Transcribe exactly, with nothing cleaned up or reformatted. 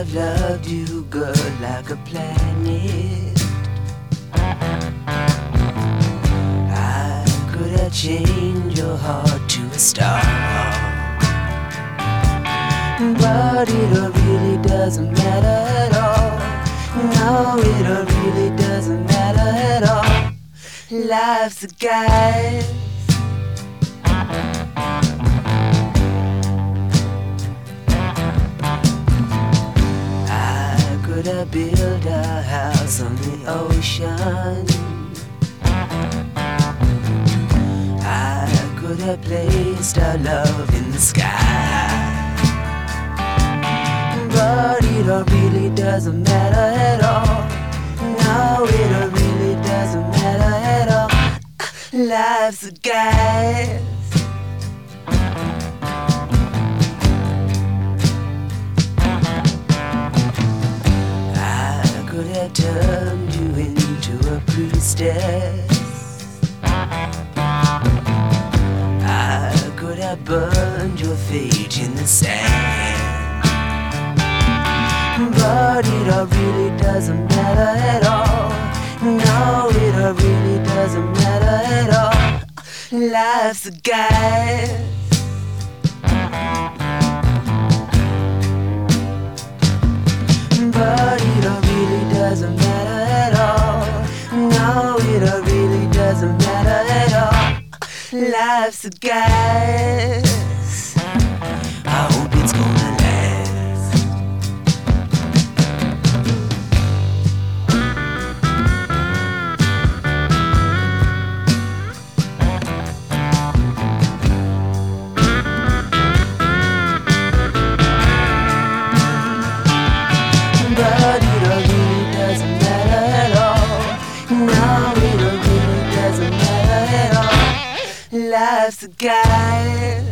I've loved you, girl, like a planet. I could have changed your heart to a star, but it really doesn't matter at all. No, it really doesn't matter at all. Life's a guide. I could have built a house on the ocean. I could have placed our love in the sky, but it really doesn't matter at all. No, it really doesn't matter at all. Life's a guide. I could have turned you into a priestess. I could have burned your fate in the sand, but it really doesn't matter at all. No, it really doesn't matter at all. Life's a guide. But it really doesn't matter at all. No, it really doesn't matter at all. Life's a guide. I hope it's gonna last. But it really doesn't matter at all. No, it really doesn't matter at all. Life's a guide.